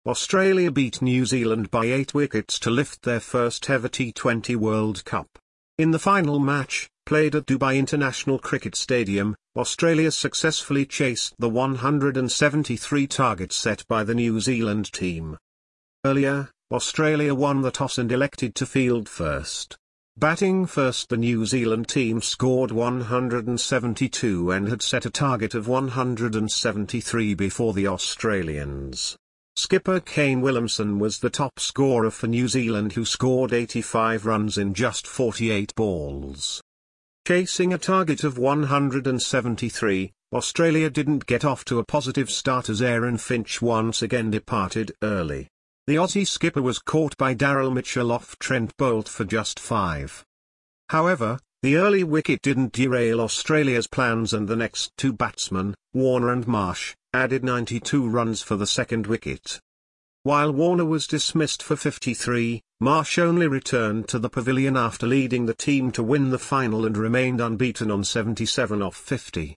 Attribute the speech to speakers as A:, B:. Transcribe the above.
A: Australia beat New Zealand by 8 wickets to lift their first ever T20 World Cup. In the final match, played at Dubai International Cricket Stadium, Australia successfully chased the 173 targets set by the New Zealand team. Earlier, Australia won the toss and elected to field first. Batting first, the New Zealand team scored 172 and had set a target of 173 before the Australians. Skipper Kane Williamson was the top scorer for New Zealand, who scored 85 runs in just 48 balls. Chasing a target of 173, Australia didn't get off to a positive start as Aaron Finch once again departed early. The Aussie skipper was caught by Daryl Mitchell off Trent Boult for just 5. However, the early wicket didn't derail Australia's plans, and the next two batsmen, Warner and Marsh, added 92 runs for the second wicket. While Warner was dismissed for 53, Marsh only returned to the pavilion after leading the team to win the final and remained unbeaten on 77 off 50.